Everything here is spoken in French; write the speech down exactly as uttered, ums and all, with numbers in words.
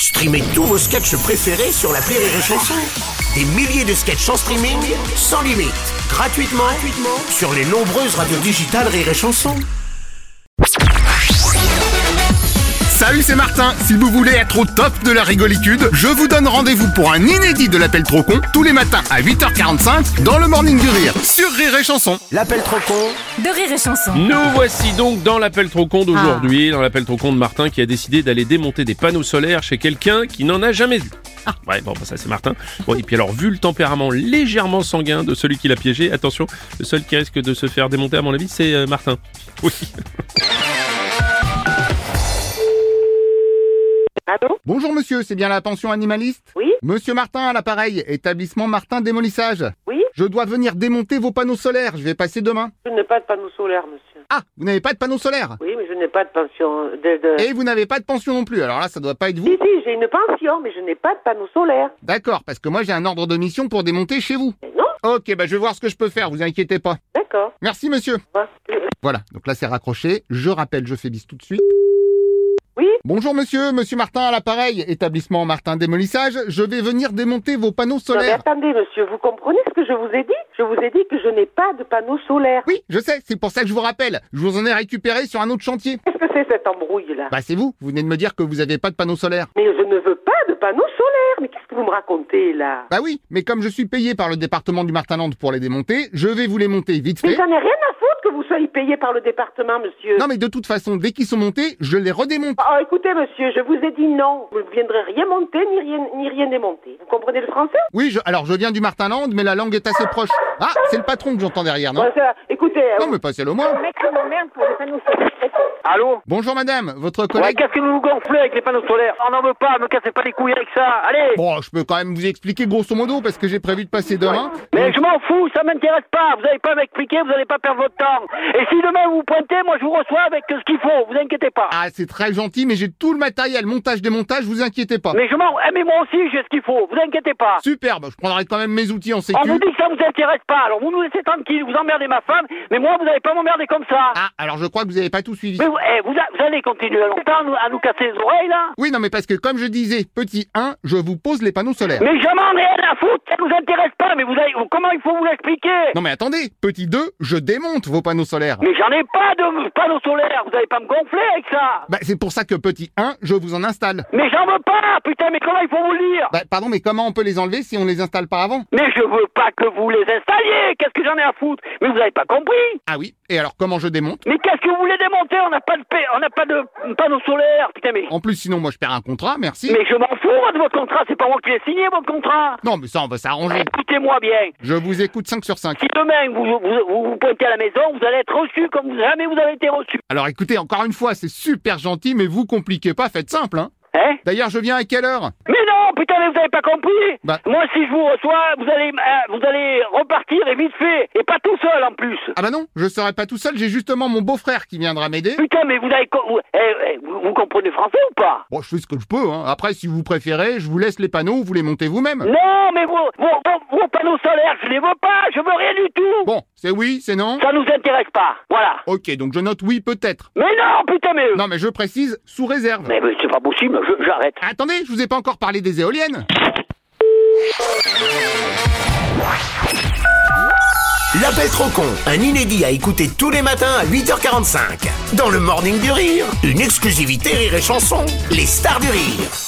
Streamez tous vos sketchs préférés sur l'appli Rire et Chanson. Des milliers de sketchs en streaming, sans limite, gratuitement, gratuitement sur les nombreuses radios digitales Rire et Chanson. Salut, c'est Martin. Si vous voulez être au top de la rigolitude, je vous donne rendez-vous pour un inédit de l'appel trop con tous les matins à huit heures quarante-cinq dans le Morning du Rire sur Rire et Chanson. L'appel trop con de Rire et Chanson. Nous voici donc dans l'appel trop con d'aujourd'hui, ah. dans l'appel trop con de Martin qui a décidé d'aller démonter des panneaux solaires chez quelqu'un qui n'en a jamais vu. Ah, ouais, bon, bah ça c'est Martin. Bon, et puis alors, vu le tempérament légèrement sanguin de celui qui l'a piégé, attention, le seul qui risque de se faire démonter à mon avis, c'est euh, Martin. Oui. Allô ? Bonjour monsieur, c'est bien la pension animaliste ? Oui ? Monsieur Martin à l'appareil, établissement Martin Démolissage. Oui ? Je dois venir démonter vos panneaux solaires, je vais passer demain. Je n'ai pas de panneau solaire, monsieur. Ah, vous n'avez pas de panneaux solaires ? Oui, mais je n'ai pas de pension de... de... Et vous n'avez pas de pension non plus, alors là ça doit pas être vous. Si, si, j'ai une pension, mais je n'ai pas de panneau solaire. D'accord, parce que moi j'ai un ordre de mission pour démonter chez vous. Mais non ? Ok, bah je vais voir ce que je peux faire, vous inquiétez pas. D'accord. Merci monsieur. Ouais. Voilà, donc là c'est raccroché, je rappelle, je fais bis tout de suite. Oui ? Bonjour monsieur, monsieur Martin à l'appareil, établissement Martin Démolissage, je vais venir démonter vos panneaux Non, mais solaires. attendez, monsieur, vous comprenez ce que je vous ai dit ? Je vous ai dit que je n'ai pas de panneau solaire. Oui, je sais, c'est pour ça que je vous rappelle, je vous en ai récupéré sur un autre chantier. Qu'est-ce que c'est cette embrouille-là ? Bah c'est vous, vous venez de me dire que vous avez pas de panneaux solaires. Mais je ne veux pas de panneau solaire. Mais qu'est-ce que vous me racontez, là ? Bah oui, mais comme je suis payé par le département du Martinland pour les démonter, je vais vous les monter vite Mais fait. j'en ai rien à foutre que vous soyez payé par le département, monsieur. Non mais de toute façon, dès qu'ils sont montés, je les redémonte. Oh, écoutez, monsieur, je vous ai dit non. Vous ne viendrez rien monter, ni rien, ni rien démonter. Vous comprenez le français ? Oui, je, alors je viens du Martinland, mais la langue est assez proche. Ah, c'est le patron que j'entends derrière, non ? Bon, ça, écoutez... Non mais passez-le moi. Mec, je m'emmerde pour les panneaux solaires. Allô ? Bonjour madame, votre Ouais, collègue... qu'est-ce que vous vous gonflez avec les panneaux solaires ? On n'en veut pas, me cassez pas les couilles avec ça, allez ! Bon, je peux quand même vous expliquer grosso modo, parce que j'ai prévu de passer demain. Mais je m'en fous, ça m'intéresse pas, vous n'allez pas m'expliquer, vous n'allez pas perdre votre temps. Et si demain vous vous pointez, moi je vous reçois avec ce qu'il faut, vous inquiétez pas. Ah, c'est très gentil, mais j'ai tout le matériel, montage, démontage, vous inquiétez pas. Mais je m'en... Eh, mais moi aussi j'ai ce qu'il faut, vous inquiétez pas. Superbe, je prendrai quand même mes outils en sécu. On vous dit que ça vous intéresse pas, alors vous nous laissez tranquille, vous emmerdez ma femme, mais moi vous n'allez pas m'emmerder comme ça. Ah, alors je crois que vous avez pas tout suivi. Mais vous, eh, vous, a- vous allez continuer longtemps à nous, à nous casser les oreilles là ? Oui, non, mais parce que comme je disais, petit un, je vous pose les panneaux solaires. Mais je m'en ai rien à foutre, ça nous intéresse pas, mais vous allez... Comment il faut vous l'expliquer ? Non mais attendez, petit deux, je démonte vos panneaux solaires. Mais j'en ai pas de panneaux solaires, vous allez pas me gonfler avec ça. Bah c'est pour ça que petit un, je vous en installe. Mais j'en veux pas, putain, mais comment il faut vous le dire ? Bah pardon, mais comment on peut les enlever si on les installe pas avant? Mais je veux pas que vous les installiez, qu'est-ce que j'en ai à foutre ? Mais vous avez pas compris ? Ah oui, et alors comment je démonte? Mais qu'est-ce que vous voulez démonter ? On n'a pas de paix, on n'a pas de panneaux solaires, putain, mais... En plus sinon moi je perds un contrat, merci. Mais je m'en fous moi, de votre contrat, c'est pas moi qui l'ai signé votre contrat. Non mais ça on va s'arranger. Écoutez-moi bien, Je vous écoute cinq sur cinq. si demain vous vous, vous vous pointez à la maison, vous allez être reçu comme jamais vous avez été reçu. Alors écoutez, encore une fois, c'est super gentil, mais vous compliquez pas, faites simple, hein. Hein ? D'ailleurs, je viens à quelle heure? Mais non, putain, mais vous avez pas compris. Bah- Moi, si je vous reçois, vous allez, euh, vous allez repartir et vite fait, et pas tout seul en plus. Ah bah non, je serai pas tout seul, j'ai justement mon beau-frère qui viendra m'aider. Putain, mais vous avez, co- vous, eh, eh, vous, vous comprenez français ou pas? Bon, je fais ce que je peux, hein. Après, si vous préférez, je vous laisse les panneaux, vous les montez vous-même. Non, mais vos, vos, vos, vos panneaux solaires, je les veux pas, je veux rien du tout. Bon, c'est oui, c'est non? Ça nous intéresse pas, voilà. Ok, donc je note oui, peut-être. Mais non, putain, mais... Non, mais je précise, sous réserve. Mais, mais c'est pas possible, je- j'arrête. Attendez, je vous ai pas encore parlé des éoliennes. L'appel trop con, un inédit à écouter tous les matins à huit heures quarante-cinq. Dans le Morning du Rire, une exclusivité Rire et Chanson, les stars du rire.